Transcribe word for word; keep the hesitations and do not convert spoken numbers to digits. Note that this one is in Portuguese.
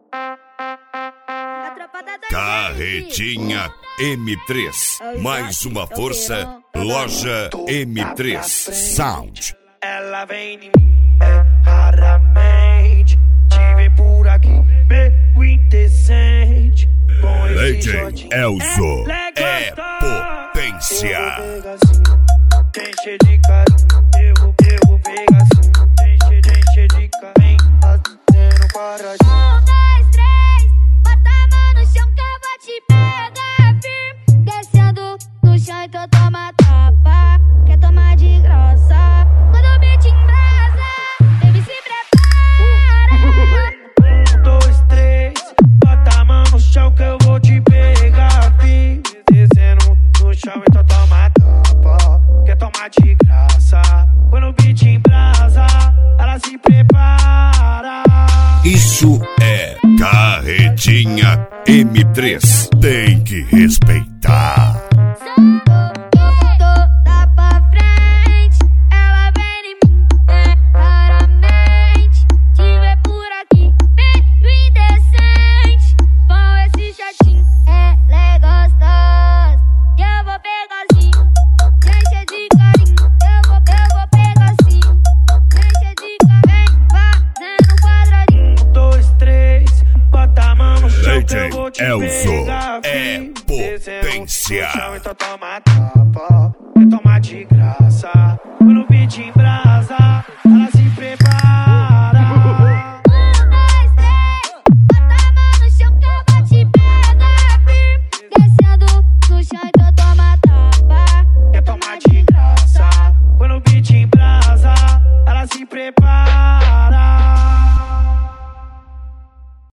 Carretinha M três, mais uma força, loja M três Sound. Ela vem em mim, é raramente te ver por aqui, meio indecente. D J Elzo é potência. Tem cheio de carinho, eu vou, eu vou pegar assim. Tem cheio, tem cheio de carinho, fazendo paradinho. Um, dois, três, bota a mão no chão que eu vou te pegar firme. Descendo no chão então toma tapa, quer tomar de graça. Quando o beat embrasa, baby se prepara. Um, dois, três, bota a mão no chão que eu vou te pegar firme. Descendo no chão então toma tapa, quer tomar de graça. Quando o beat embrasa, ela se prepara. Isso é Carretinha M três, tem que respeitar. Toda pra frente, ela vem em mim, é raramente te ver por aqui, meio indecente. Com esse shortinho, ela é gostosa e eu vou pegar assim, enche de carinho. Eu vou, eu vou pegar assim, enche de carinho, fazendo quadradinho. Um, dois, três, bota a mão no chão que eu D J vou te Elzo pegar é firme. potência. Descendo no chão, então toma